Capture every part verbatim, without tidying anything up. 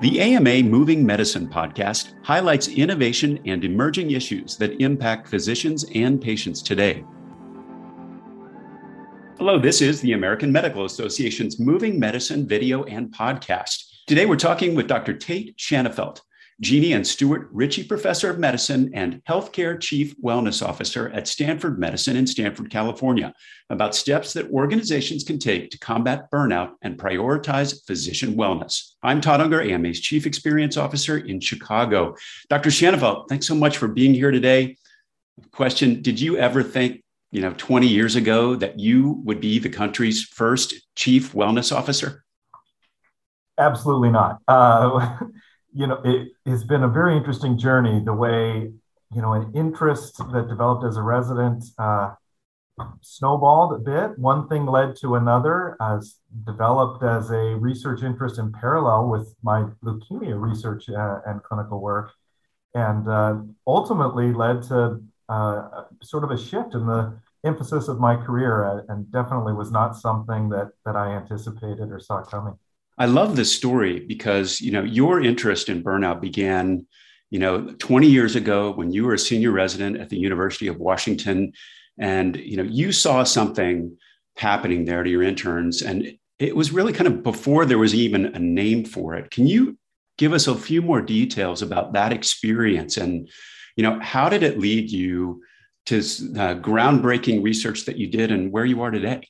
The A M A Moving Medicine podcast highlights innovation and emerging issues that impact physicians and patients today. Hello, this is the American Medical Association's Moving Medicine video and podcast. Today, we're talking with Doctor Tate Shanafelt, Jeannie and Stuart Ritchie Professor of Medicine and Healthcare Chief Wellness Officer at Stanford Medicine in Stanford, California, about steps that organizations can take to combat burnout and prioritize physician wellness. I'm Todd Unger, A M A's Chief Experience Officer in Chicago. Doctor Shanafelt, thanks so much for being here today. Question, did you ever think, you know, twenty years ago that you would be the country's first Chief Wellness Officer? Absolutely not. Uh, You know, it has been a very interesting journey, the way, you know, an interest that developed as a resident uh, snowballed a bit. One thing led to another, as developed as a research interest in parallel with my leukemia research uh, and clinical work, and uh, ultimately led to uh, sort of a shift in the emphasis of my career, and definitely was not something that, that I anticipated or saw coming. I love this story because, you know, your interest in burnout began, you know, twenty years ago when you were a senior resident at the University of Washington, and, you know, you saw something happening there to your interns, and it was really kind of before there was even a name for it. Can you give us a few more details about that experience, and, you know, how did it lead you to uh, groundbreaking research that you did and where you are today?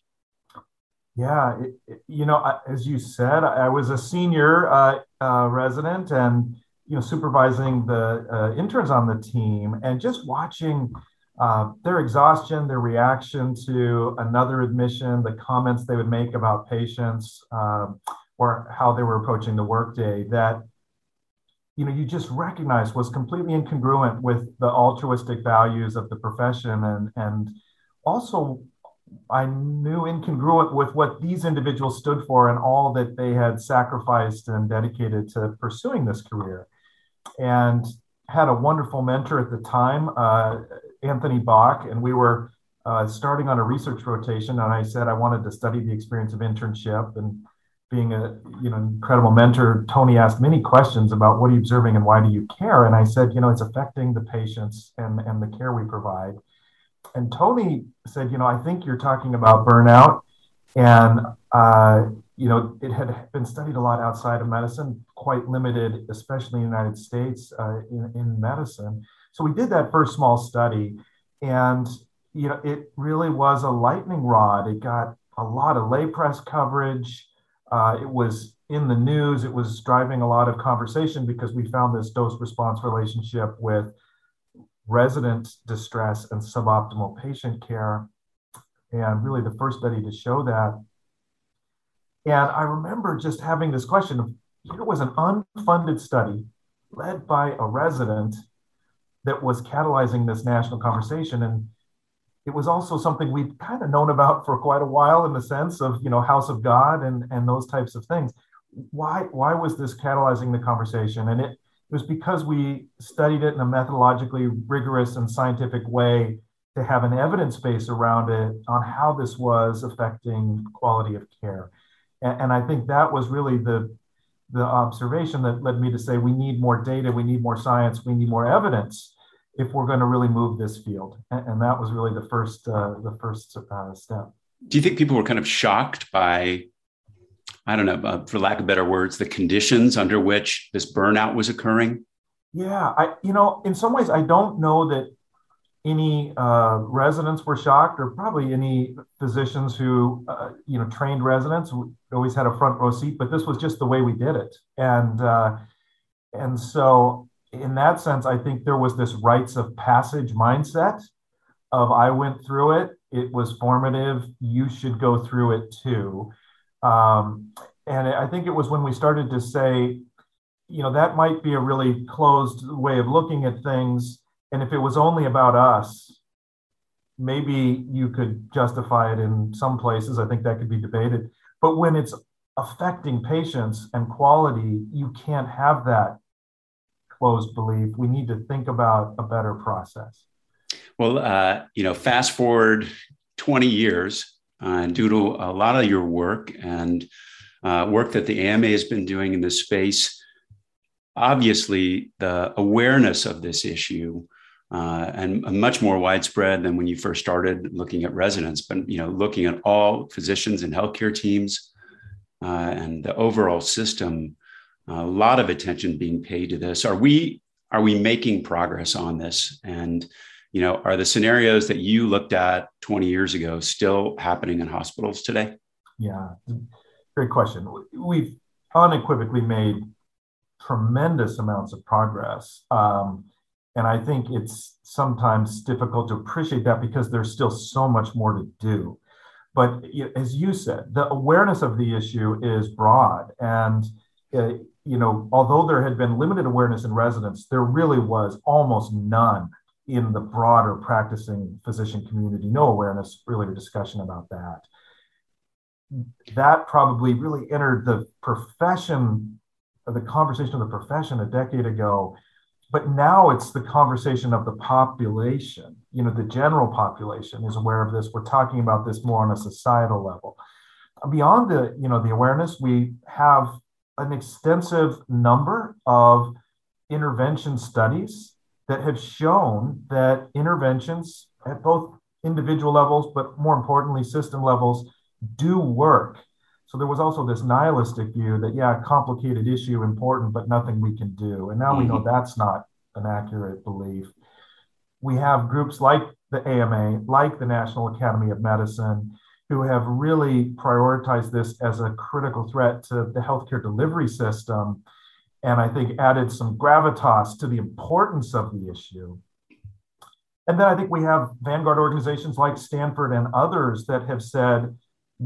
Yeah, it, it, you know, I, as you said, I was a senior uh, uh, resident and, you know, supervising the uh, interns on the team, and just watching uh, their exhaustion, their reaction to another admission, the comments they would make about patients, um, or how they were approaching the workday, that, you know, you just recognize was completely incongruent with the altruistic values of the profession, and and also I knew incongruent with what these individuals stood for and all that they had sacrificed and dedicated to pursuing this career. And had a wonderful mentor at the time, uh, Anthony Bach, and we were uh, starting on a research rotation. And I said I wanted to study the experience of internship. And being a you know incredible mentor, Tony asked many questions about what are you observing and why do you care? And I said, you know, it's affecting the patients and, and the care we provide. And Tony said, you know, I think you're talking about burnout. And, uh, you know, it had been studied a lot outside of medicine, quite limited, especially in the United States uh, in, in medicine. So we did that first small study. And, you know, it really was a lightning rod. It got a lot of lay press coverage. Uh, it was in the news. It was driving a lot of conversation because we found this dose-response relationship with resident distress and suboptimal patient care, and really the first study to show that. And I remember just having this question of, here was an unfunded study led by a resident that was catalyzing this national conversation. And it was also something we'd kind of known about for quite a while, in the sense of, you know, House of God and, and those types of things. Why, why was this catalyzing the conversation? And it It was because we studied it in a methodologically rigorous and scientific way to have an evidence base around it on how this was affecting quality of care. And, and I think that was really the, the observation that led me to say, we need more data, we need more science, we need more evidence if we're going to really move this field. And, and that was really the first, uh, the first uh, step. Do you think people were kind of shocked by, I don't know, uh, for lack of better words, the conditions under which this burnout was occurring? Yeah, I, you know, in some ways, I don't know that any uh, residents were shocked, or probably any physicians who, uh, you know, trained residents. We always had a front row seat, but this was just the way we did it. And, uh, and so in that sense, I think there was this rites of passage mindset of, I went through it, it was formative, you should go through it too. Um, and I think it was when we started to say, you know, that might be a really closed way of looking at things. And if it was only about us, maybe you could justify it in some places. I think that could be debated. But when it's affecting patients and quality, you can't have that closed belief. We need to think about a better process. Well, uh, you know, fast forward twenty years, uh, due to a lot of your work and uh, work that the A M A has been doing in this space, obviously the awareness of this issue uh, and much more widespread than when you first started looking at residents, but you know, looking at all physicians and healthcare teams uh, and the overall system, a lot of attention being paid to this. Are we are we making progress on this? And you know, are the scenarios that you looked at twenty years ago still happening in hospitals today? Yeah, great question. We've unequivocally made tremendous amounts of progress. Um, and I think it's sometimes difficult to appreciate that because there's still so much more to do. But as you said, the awareness of the issue is broad. And, uh, you know, although there had been limited awareness in residents, there really was almost none in the broader practicing physician community, no awareness really or discussion about that. That probably really entered the profession, the conversation of the profession a decade ago, but now it's the conversation of the population. You know, the general population is aware of this. We're talking about this more on a societal level. Beyond the, you know, the awareness, we have an extensive number of intervention studies that have shown that interventions at both individual levels, but more importantly, system levels, do work. So there was also this nihilistic view that, yeah, complicated issue, important, but nothing we can do. And now mm-hmm. we know that's not an accurate belief. We have groups like the A M A, like the National Academy of Medicine, who have really prioritized this as a critical threat to the healthcare delivery system. And I think added some gravitas to the importance of the issue. And then I think we have vanguard organizations like Stanford and others that have said,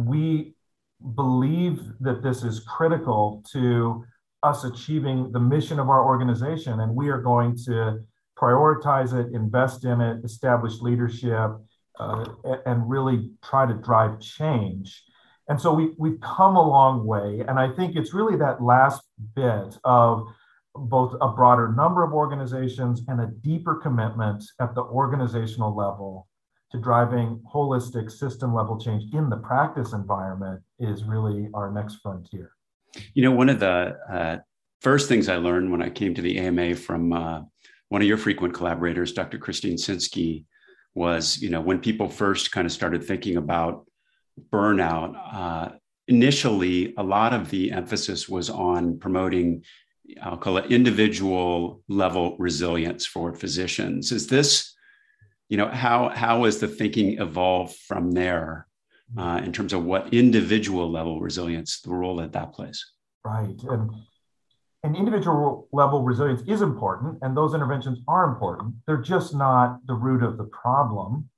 we believe that this is critical to us achieving the mission of our organization, and we are going to prioritize it, invest in it, establish leadership, uh, and really try to drive change. And so we, we've come a long way. And I think it's really that last bit of both a broader number of organizations and a deeper commitment at the organizational level to driving holistic system level change in the practice environment is really our next frontier. You know, one of the uh, first things I learned when I came to the A M A from uh, one of your frequent collaborators, Doctor Christine Sinski, was, you know, when people first kind of started thinking about burnout, uh, initially, a lot of the emphasis was on promoting, I'll call it individual level resilience for physicians. Is this, you know, how, how has the thinking evolved from there uh, in terms of what individual level resilience, the role that that plays? Right. And, and individual level resilience is important, and those interventions are important. They're just not the root of the problem.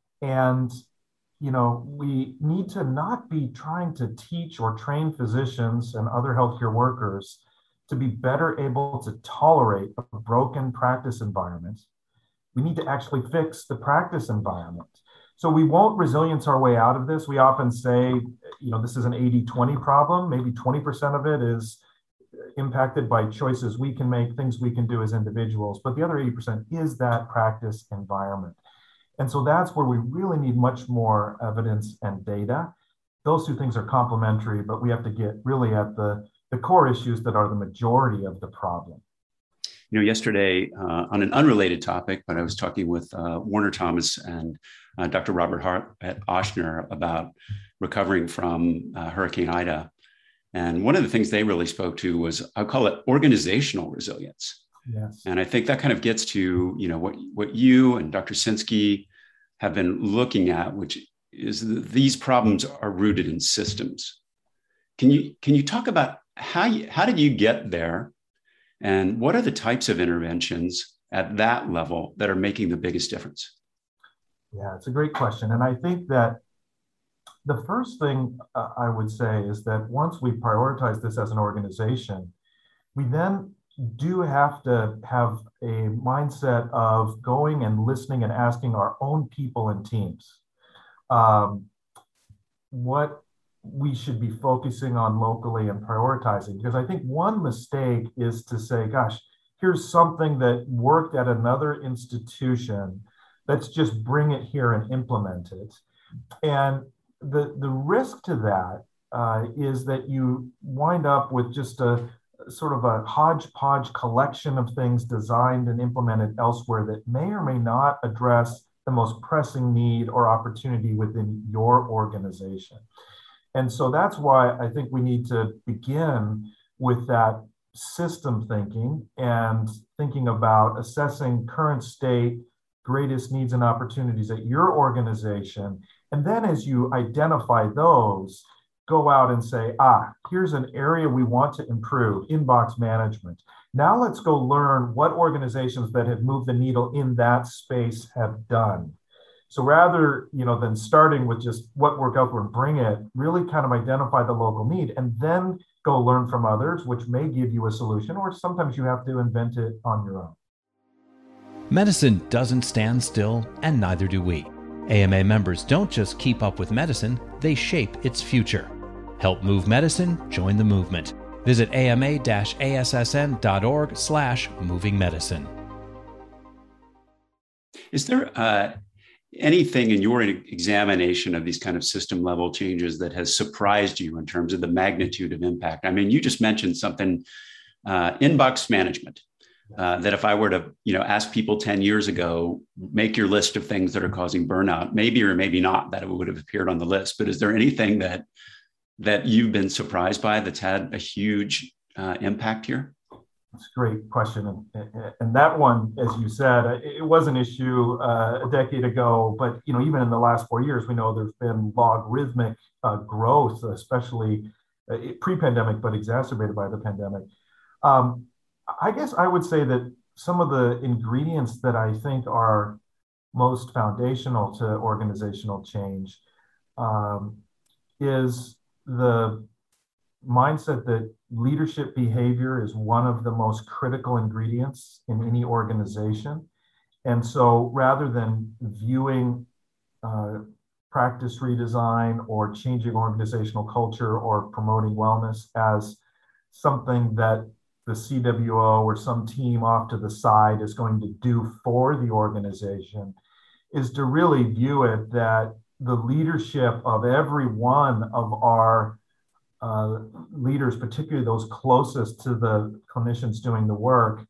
And you know, we need to not be trying to teach or train physicians and other healthcare workers to be better able to tolerate a broken practice environment. We need to actually fix the practice environment. So we won't resilience our way out of this. We often say, you know, this is an eighty twenty problem. Maybe twenty percent of it is impacted by choices we can make, things we can do as individuals, but the other eighty percent is that practice environment. And so that's where we really need much more evidence and data. Those two things are complementary, but we have to get really at the, the core issues that are the majority of the problem. You know, yesterday uh, on an unrelated topic, but I was talking with uh, Warner Thomas and uh, Doctor Robert Hart at Ochsner about recovering from uh, Hurricane Ida. And one of the things they really spoke to was, I'll call it organizational resilience. Yes. And I think that kind of gets to, you know, what, what you and Doctor Sinski have been looking at, which is that these problems are rooted in systems. Can you, can you talk about how you, how did you get there? And what are the types of interventions at that level that are making the biggest difference? Yeah, it's a great question. And I think that the first thing uh, I would say is that once we prioritize this as an organization, we then do have to have a mindset of going and listening and asking our own people and teams um, what we should be focusing on locally and prioritizing. Because I think one mistake is to say, gosh, here's something that worked at another institution. Let's just bring it here and implement it. And the, the risk to that uh, is that you wind up with just a sort of a hodgepodge collection of things designed and implemented elsewhere that may or may not address the most pressing need or opportunity within your organization. And so that's why I think we need to begin with that system thinking and thinking about assessing current state, greatest needs and opportunities at your organization. And then as you identify those, go out and say, ah, here's an area we want to improve, inbox management. Now let's go learn what organizations that have moved the needle in that space have done. So rather, you know, than starting with just what worked out and bring it, really kind of identify the local need and then go learn from others, which may give you a solution, or sometimes you have to invent it on your own. Medicine doesn't stand still, and neither do we. A M A members don't just keep up with medicine, they shape its future. Help move medicine, join the movement. Visit ama-assn.org slash moving medicine. Is there uh, anything in your examination of these kind of system level changes that has surprised you in terms of the magnitude of impact? I mean, you just mentioned something, uh, inbox management. Uh, that if I were to, you know, ask people ten years ago, make your list of things that are causing burnout, maybe or maybe not that it would have appeared on the list. But is there anything that that you've been surprised by that's had a huge uh, impact here? That's a great question. And, and that one, as you said, it was an issue uh, a decade ago, but, you know, even in the last four years, we know there's been logarithmic uh, growth, especially uh, pre-pandemic, but exacerbated by the pandemic. Um, I guess I would say that some of the ingredients that I think are most foundational to organizational change um, is the mindset that leadership behavior is one of the most critical ingredients in any organization. And so rather than viewing uh, practice redesign or changing organizational culture or promoting wellness as something that the C W O or some team off to the side is going to do for the organization, is to really view it that the leadership of every one of our uh, leaders, particularly those closest to the clinicians doing the work,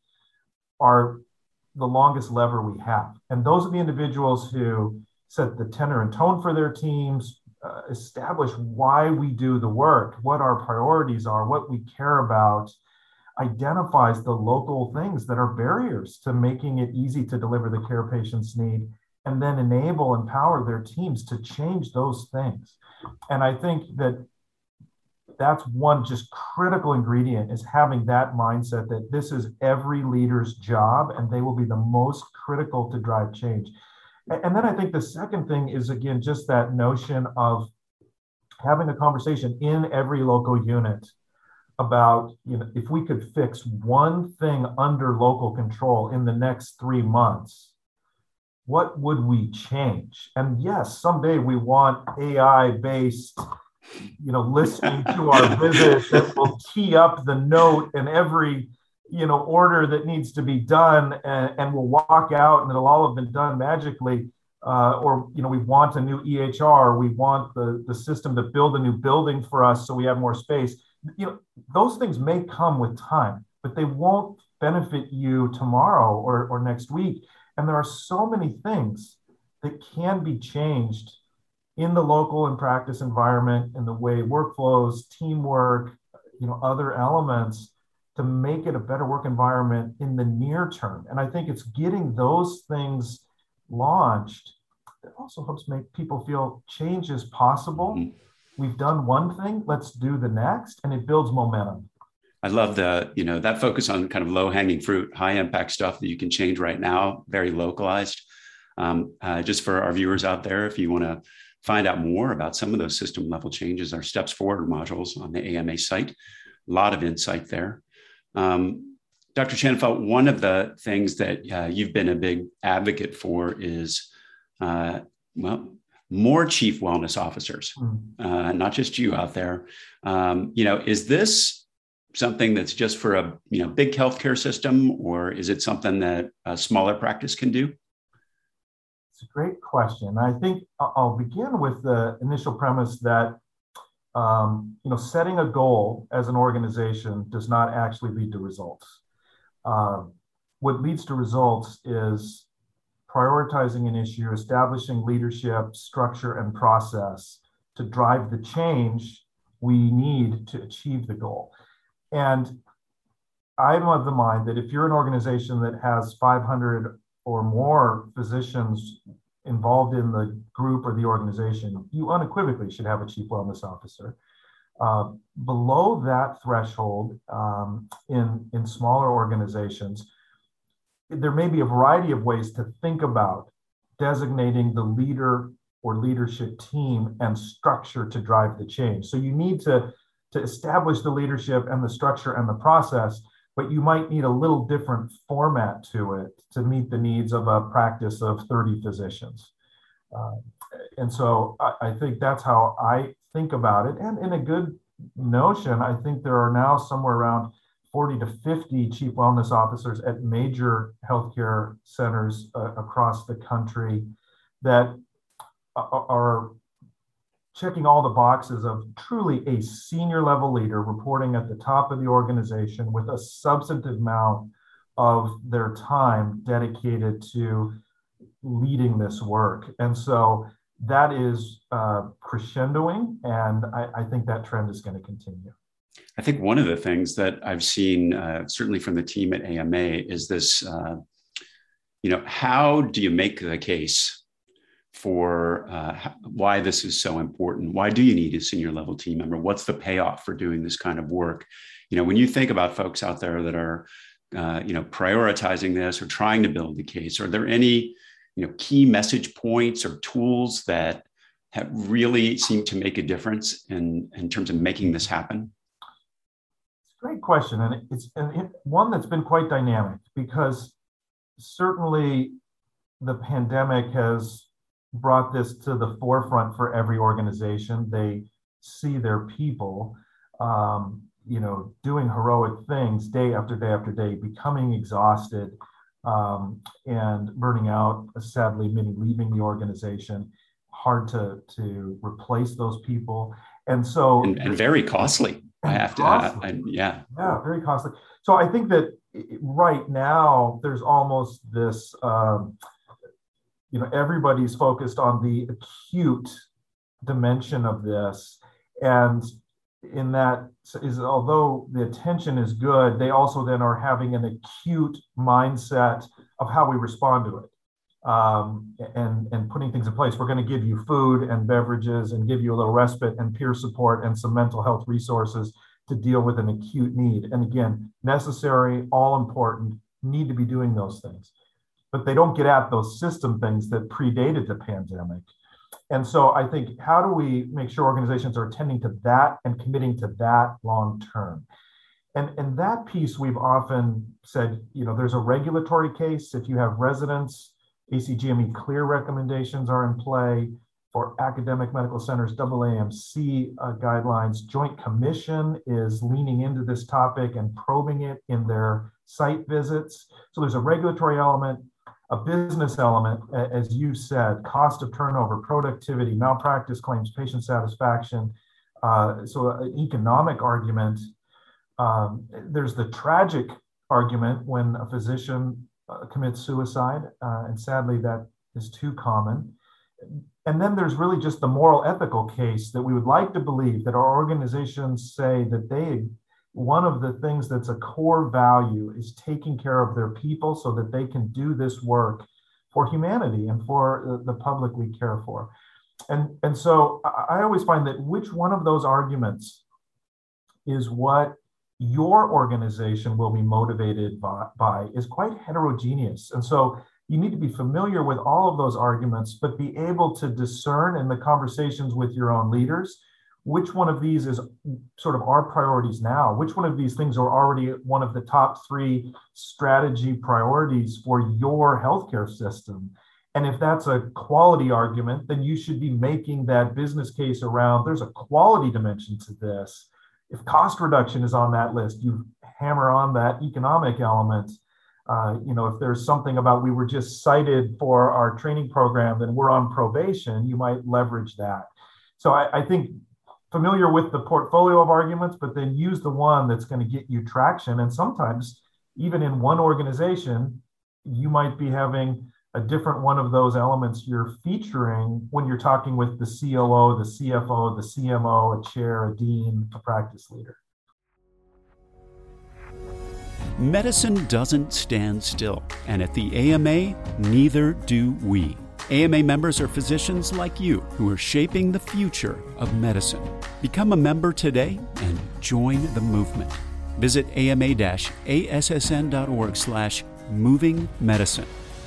are the longest lever we have. And those are the individuals who set the tenor and tone for their teams, uh, establish why we do the work, what our priorities are, what we care about, identifies the local things that are barriers to making it easy to deliver the care patients need, and then enable, empower their teams to change those things. And I think that that's one just critical ingredient, is having that mindset that this is every leader's job and they will be the most critical to drive change. And then I think the second thing is, again, just that notion of having a conversation in every local unit about, you know, if we could fix one thing under local control in the next three months, what would we change? And yes, someday we want A I-based, you know, listening to our visit that will tee up the note and every, you know, order that needs to be done, and, and we'll walk out and it'll all have been done magically. Uh, or, you know, we want a new E H R, we want the, the system to build a new building for us so we have more space. You know, those things may come with time, but they won't benefit you tomorrow or, or next week. And there are so many things that can be changed in the local and practice environment, in the way workflows, teamwork, you know, other elements to make it a better work environment in the near term. And I think it's getting those things launched that also helps make people feel change is possible. Mm-hmm. We've done one thing, let's do the next, and it builds momentum. I love the, you know, that focus on kind of low hanging fruit, high impact stuff that you can change right now, very localized. Um, uh, just for our viewers out there, if you want to find out more about some of those system level changes, our Steps Forward modules on the A M A site, a lot of insight there. Um, Doctor Shanafelt, one of the things that uh, you've been a big advocate for is, uh, well, more chief wellness officers, uh, not just you out there. Um, you know, is this something that's just for a, you know, big healthcare system, or is it something that a smaller practice can do? It's a great question. I think I'll begin with the initial premise that um, you know, setting a goal as an organization does not actually lead to results. Uh, what leads to results is prioritizing an issue, establishing leadership, structure, and process to drive the change we need to achieve the goal. And I'm of the mind that if you're an organization that has five hundred or more physicians involved in the group or the organization, you unequivocally should have a chief wellness officer. Uh, below that threshold, um, in, in smaller organizations, there may be a variety of ways to think about designating the leader or leadership team and structure to drive the change. So you need to, to establish the leadership and the structure and the process, but you might need a little different format to it to meet the needs of a practice of thirty physicians. Uh, and so I, I think that's how I think about it. And in a good notion, I think there are now somewhere around forty to fifty chief wellness officers at major healthcare centers uh, across the country that are checking all the boxes of truly a senior level leader reporting at the top of the organization with a substantive amount of their time dedicated to leading this work. And so that is uh, crescendoing, and I, I think that trend is going to continue. I think one of the things that I've seen, uh, certainly from the team at A M A, is this, uh, you know, how do you make the case for uh, why this is so important? Why do you need a senior level team member? What's the payoff for doing this kind of work? You know, when you think about folks out there that are, uh, you know, prioritizing this or trying to build the case, are there any, you know, key message points or tools that have really seemed to make a difference in, in terms of making this happen? Great question. And it's and it, one that's been quite dynamic, because certainly the pandemic has brought this to the forefront for every organization. They see their people, um, you know, doing heroic things day after day after day, becoming exhausted um, and burning out, sadly, many leaving the organization. Hard to, to replace those people. And so- And, and very costly. I have to, uh, I, yeah. Yeah, very costly. So I think that right now there's almost this, um, you know, everybody's focused on the acute dimension of this. And in that is, although the attention is good, they also then are having an acute mindset of how we respond to it. Um, and, and putting things in place. We're going to give you food and beverages and give you a little respite and peer support and some mental health resources to deal with an acute need. And again, necessary, all important, need to be doing those things. But they don't get at those system things that predated the pandemic. And so I think, how do we make sure organizations are attending to that and committing to that long term? And, and that piece, we've often said, you know, there's a regulatory case. If you have residents, A C G M E clear recommendations are in play. For academic medical centers, A A M C uh, guidelines. Joint Commission is leaning into this topic and probing it in their site visits. So there's a regulatory element, a business element, as you said, cost of turnover, productivity, malpractice claims, patient satisfaction. Uh, so an economic argument. Um, there's the tragic argument when a physician uh, commits suicide, uh, and sadly that is too common. And then there's really just the moral ethical case that we would like to believe that our organizations say that they, one of the things that's a core value is taking care of their people so that they can do this work for humanity and for the public we care for. And, and so I always find that which one of those arguments is what your organization will be motivated by, by is quite heterogeneous. And so you need to be familiar with all of those arguments, but be able to discern in the conversations with your own leaders, which one of these is sort of our priorities now? Which one of these things are already one of the top three strategy priorities for your healthcare system? And if that's a quality argument, then you should be making that business case around, there's a quality dimension to this. If cost reduction is on that list, you hammer on that economic element. Uh, you know, if there's something about we were just cited for our training program, then we're on probation, you might leverage that. So I, I think familiar with the portfolio of arguments, but then use the one that's going to get you traction. And sometimes, even in one organization, you might be having a different one of those elements you're featuring when you're talking with the C O O, the C F O, the C M O, a chair, a dean, a practice leader. Medicine doesn't stand still, and at the A M A, neither do we. A M A members are physicians like you who are shaping the future of medicine. Become a member today and join the movement. Visit ama-assn.org slash moving medicine.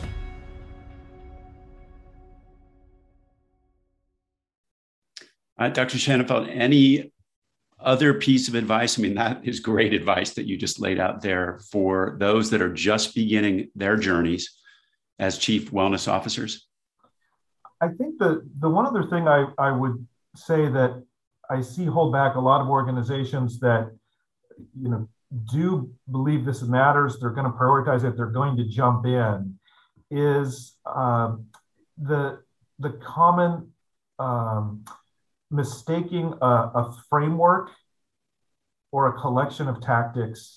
Uh, Doctor Shanafelt, any other piece of advice? I mean, that is great advice that you just laid out there for those that are just beginning their journeys as chief wellness officers. I think the, the one other thing I, I would say that I see hold back a lot of organizations that, you know, do believe this matters, they're going to prioritize it, they're going to jump in, is uh, the, the common um, mistaking a, a framework or a collection of tactics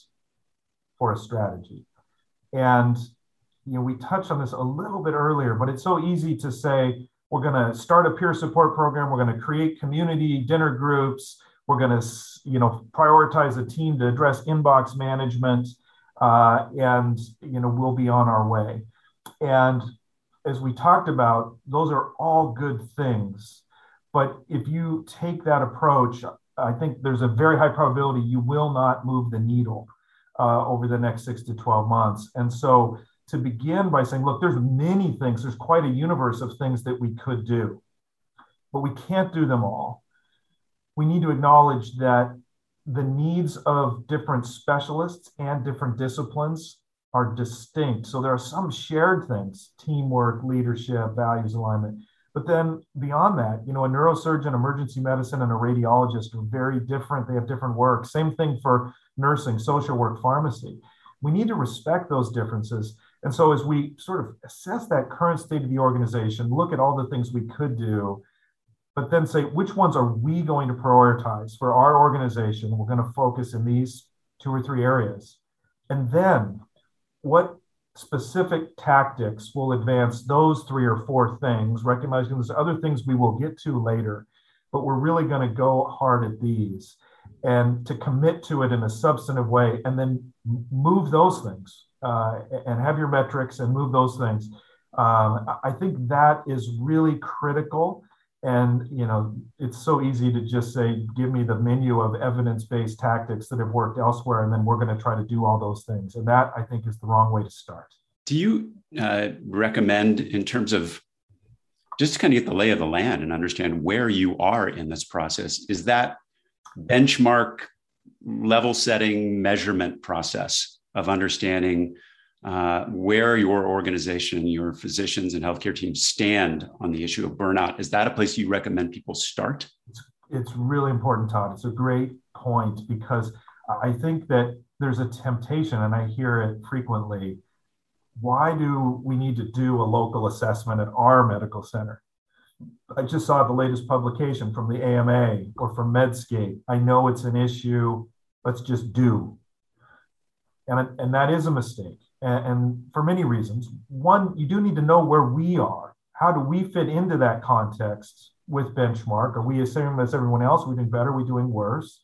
for a strategy. And, you know, we touched on this a little bit earlier, but it's so easy to say, we're going to start a peer support program, we're going to create community dinner groups, we're going to, you know, prioritize a team to address inbox management, uh, and, you know, we'll be on our way. And as we talked about, those are all good things. But if you take that approach, I think there's a very high probability you will not move the needle uh, over the next six to twelve months. And so to begin by saying, look, there's many things, there's quite a universe of things that we could do, but we can't do them all. We need to acknowledge that the needs of different specialists and different disciplines are distinct. So there are some shared things, teamwork, leadership, values alignment. But then beyond that, you know, a neurosurgeon, emergency medicine, and a radiologist are very different. They have different work. Same thing for nursing, social work, pharmacy. We need to respect those differences. And so as we sort of assess that current state of the organization, look at all the things we could do, but then say, which ones are we going to prioritize for our organization? We're going to focus in these two or three areas. And then what specific tactics will advance those three or four things, recognizing there's other things we will get to later, but we're really going to go hard at these and to commit to it in a substantive way, and then move those things uh, and have your metrics and move those things. Um, I think that is really critical. And, you know, it's so easy to just say, give me the menu of evidence-based tactics that have worked elsewhere, and then we're going to try to do all those things. And that, I think, is the wrong way to start. Do you uh, recommend, in terms of just to kind of get the lay of the land and understand where you are in this process, is that benchmark level setting measurement process of understanding uh, where your organization, your physicians and healthcare teams stand on the issue of burnout? Is that a place you recommend people start? It's, it's really important, Todd. It's a great point, because I think that there's a temptation, and I hear it frequently. Why do we need to do a local assessment at our medical center? I just saw the latest publication from the A M A or from Medscape. I know it's an issue. Let's just do. And, and that is a mistake. And, and for many reasons. One, you do need to know where we are. How do we fit into that context with benchmark? Are we the same as everyone else? Are we doing better? Are we doing worse?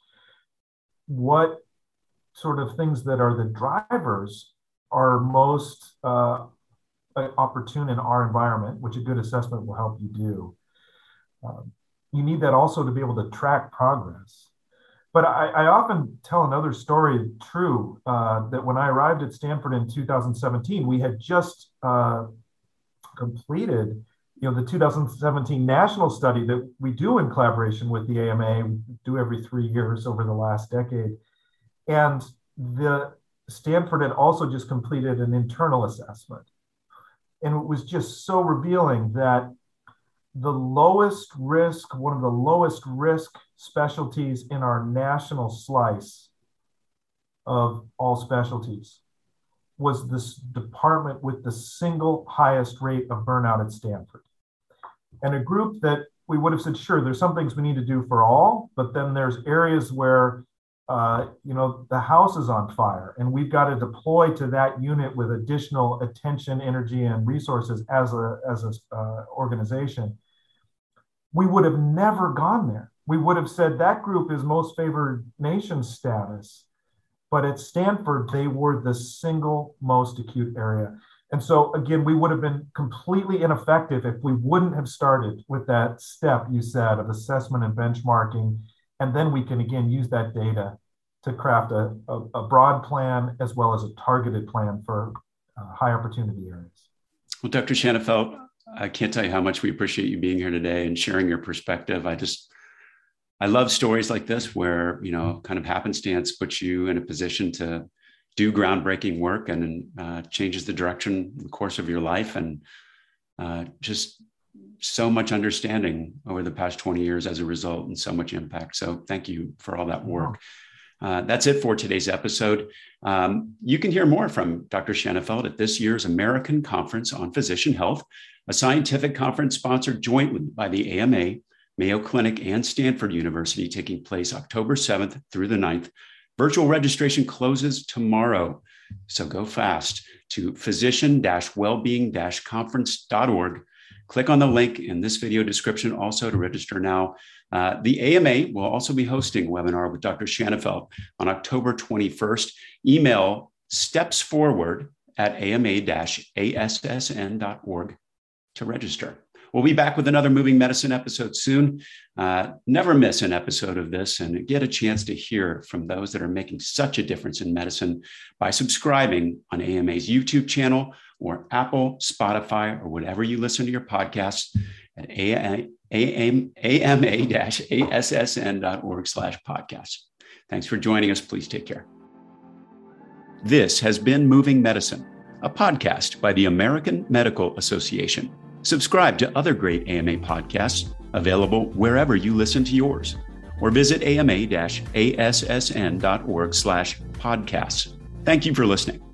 What sort of things that are the drivers are most uh, opportune in our environment, which a good assessment will help you do. Um, you need that also to be able to track progress. But I, I often tell another story, true, uh, that when I arrived at Stanford in two thousand seventeen, we had just uh, completed, you know, the two thousand seventeen national study that we do in collaboration with the A M A, we do every three years over the last decade. And the Stanford had also just completed an internal assessment. And it was just so revealing that the lowest risk, one of the lowest risk specialties in our national slice of all specialties was this department with the single highest rate of burnout at Stanford. And a group that we would have said, sure, there's some things we need to do for all, but then there's areas where, uh, you know, the house is on fire and we've got to deploy to that unit with additional attention, energy, and resources as a, as a uh, organization. We would have never gone there. We would have said that group is most favored nation status, but at Stanford, they were the single most acute area. And so again, we would have been completely ineffective if we wouldn't have started with that step you said of assessment and benchmarking. And then we can again use that data to craft a, a, a broad plan as well as a targeted plan for uh, high opportunity areas. Well, Doctor Shanafelt, I can't tell you how much we appreciate you being here today and sharing your perspective. I just, I love stories like this where, you know, kind of happenstance puts you in a position to do groundbreaking work and uh, changes the direction, the course of your life, and uh, just so much understanding over the past twenty years as a result, and so much impact. So thank you for all that work. Uh, that's it for today's episode. Um, you can hear more from Doctor Shanafelt at this year's American Conference on Physician Health, a scientific conference sponsored jointly by the A M A, Mayo Clinic, and Stanford University, taking place October seventh through the ninth. Virtual registration closes tomorrow, so go fast to physician dash wellbeing dash conference dot org. Click on the link in this video description also to register now. Uh, the A M A will also be hosting a webinar with Doctor Shanafelt on October twenty-first. Email stepsforward at A M A dash A S S N dot org to register. We'll be back with another Moving Medicine episode soon. Uh, never miss an episode of this and get a chance to hear from those that are making such a difference in medicine by subscribing on A M A's YouTube channel or Apple, Spotify, or whatever you listen to your podcasts at A M A dash A S S N dot org slash podcast. Thanks for joining us. Please take care. This has been Moving Medicine, a podcast by the American Medical Association. Subscribe to other great A M A podcasts available wherever you listen to yours, or visit A M A dash A S S N dot org slash podcasts. Thank you for listening.